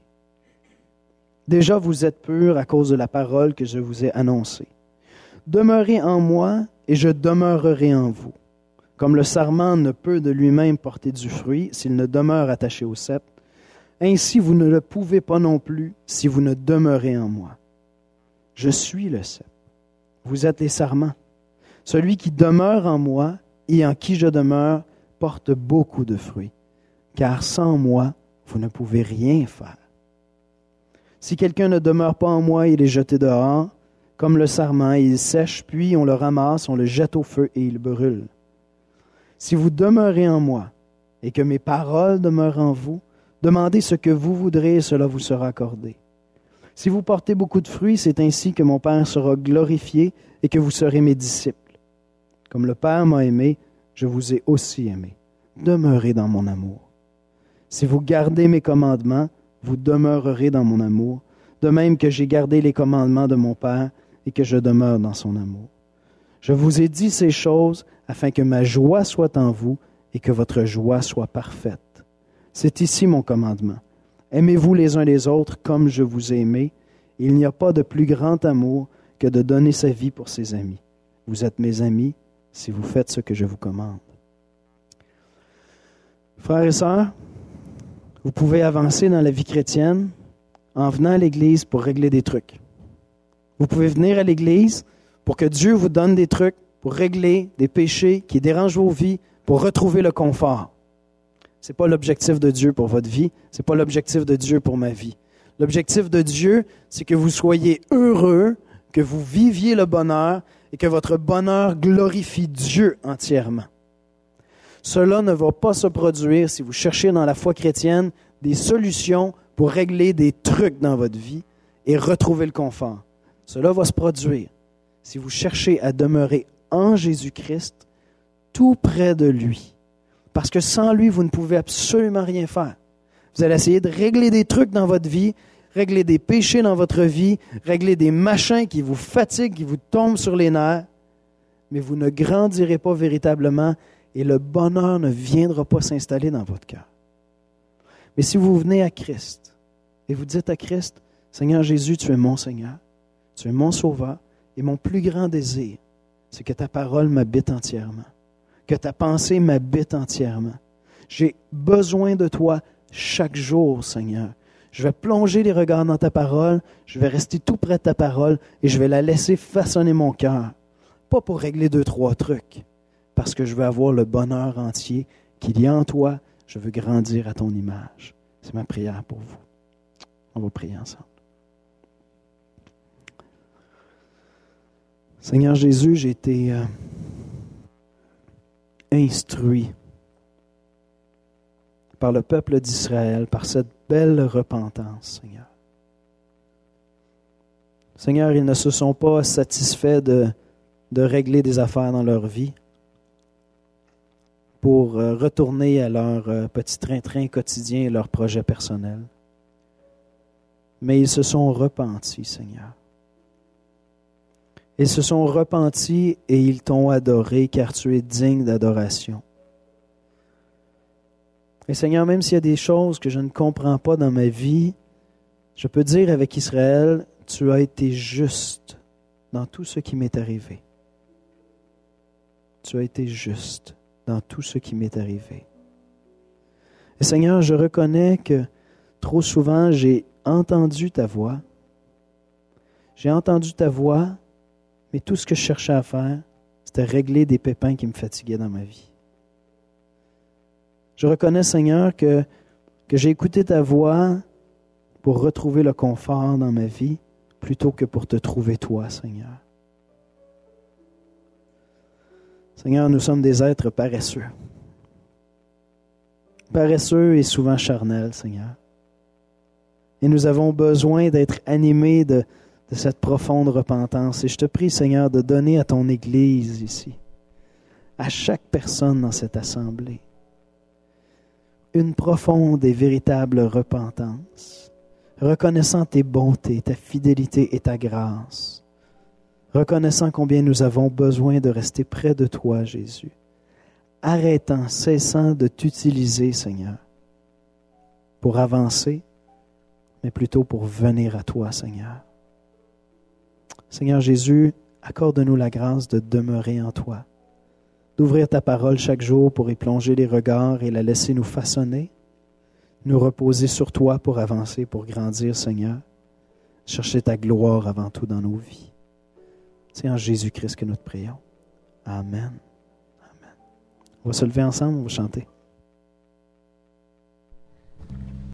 Déjà vous êtes purs à cause de la parole que je vous ai annoncée. Demeurez en moi, et je demeurerai en vous. Comme le sarment ne peut de lui-même porter du fruit s'il ne demeure attaché au cep, ainsi vous ne le pouvez pas non plus si vous ne demeurez en moi. Je suis le cep. Vous êtes les sarments. Celui qui demeure en moi et en qui je demeure porte beaucoup de fruits, car sans moi, vous ne pouvez rien faire. Si quelqu'un ne demeure pas en moi, il est jeté dehors, comme le sarment, il sèche, puis on le ramasse, on le jette au feu et il brûle. Si vous demeurez en moi et que mes paroles demeurent en vous, demandez ce que vous voudrez et cela vous sera accordé. Si vous portez beaucoup de fruits, c'est ainsi que mon Père sera glorifié et que vous serez mes disciples. Comme le Père m'a aimé, je vous ai aussi aimé. Demeurez dans mon amour. Si vous gardez mes commandements, vous demeurerez dans mon amour, de même que j'ai gardé les commandements de mon Père et que je demeure dans son amour. Je vous ai dit ces choses afin que ma joie soit en vous et que votre joie soit parfaite. C'est ici mon commandement. Aimez-vous les uns les autres comme je vous ai aimé. Il n'y a pas de plus grand amour que de donner sa vie pour ses amis. Vous êtes mes amis si vous faites ce que je vous commande. Frères et sœurs, vous pouvez avancer dans la vie chrétienne en venant à l'Église pour régler des trucs. Vous pouvez venir à l'Église pour que Dieu vous donne des trucs pour régler des péchés qui dérangent vos vies, pour retrouver le confort. Ce n'est pas l'objectif de Dieu pour votre vie, ce n'est pas l'objectif de Dieu pour ma vie. L'objectif de Dieu, c'est que vous soyez heureux, que vous viviez le bonheur et que votre bonheur glorifie Dieu entièrement. Cela ne va pas se produire si vous cherchez dans la foi chrétienne des solutions pour régler des trucs dans votre vie et retrouver le confort. Cela va se produire si vous cherchez à demeurer en Jésus-Christ, tout près de lui. Parce que sans lui, vous ne pouvez absolument rien faire. Vous allez essayer de régler des trucs dans votre vie, régler des péchés dans votre vie, régler des machins qui vous fatiguent, qui vous tombent sur les nerfs, mais vous ne grandirez pas véritablement et le bonheur ne viendra pas s'installer dans votre cœur. Mais si vous venez à Christ et vous dites à Christ, « Seigneur Jésus, tu es mon Seigneur, tu es mon Sauveur, et mon plus grand désir, c'est que ta parole m'habite entièrement, que ta pensée m'habite entièrement. J'ai besoin de toi chaque jour, Seigneur. Je vais plonger les regards dans ta parole, je vais rester tout près de ta parole et je vais la laisser façonner mon cœur. Pas pour régler deux, trois trucs, parce que je veux avoir le bonheur entier qu'il y a en toi. Je veux grandir à ton image. C'est ma prière pour vous. On va prier ensemble. Seigneur Jésus, j'ai été euh, instruit par le peuple d'Israël, par cette belle repentance, Seigneur. Seigneur, ils ne se sont pas satisfaits de, de régler des affaires dans leur vie pour euh, retourner à leur euh, petit train-train quotidien et leurs projets personnels. Mais ils se sont repentis, Seigneur. Ils se sont repentis et ils t'ont adoré, car tu es digne d'adoration. Et Seigneur, même s'il y a des choses que je ne comprends pas dans ma vie, je peux dire avec Israël, tu as été juste dans tout ce qui m'est arrivé. Tu as été juste dans tout ce qui m'est arrivé. Et Seigneur, je reconnais que trop souvent, j'ai entendu ta voix. J'ai entendu ta voix, mais tout ce que je cherchais à faire, c'était régler des pépins qui me fatiguaient dans ma vie. Je reconnais, Seigneur, que, que j'ai écouté ta voix pour retrouver le confort dans ma vie, plutôt que pour te trouver toi, Seigneur. Seigneur, nous sommes des êtres paresseux. Paresseux et souvent charnels, Seigneur. Et nous avons besoin d'être animés de de cette profonde repentance. Et je te prie, Seigneur, de donner à ton Église ici, à chaque personne dans cette assemblée, une profonde et véritable repentance, reconnaissant tes bontés, ta fidélité et ta grâce, reconnaissant combien nous avons besoin de rester près de toi, Jésus, arrêtant, cessant de t'utiliser, Seigneur, pour avancer, mais plutôt pour venir à toi, Seigneur. Seigneur Jésus, accorde-nous la grâce de demeurer en toi, d'ouvrir ta parole chaque jour pour y plonger les regards et la laisser nous façonner, nous reposer sur toi pour avancer, pour grandir, Seigneur, chercher ta gloire avant tout dans nos vies. C'est en Jésus-Christ que nous te prions. Amen. Amen. On va se lever ensemble, on va chanter.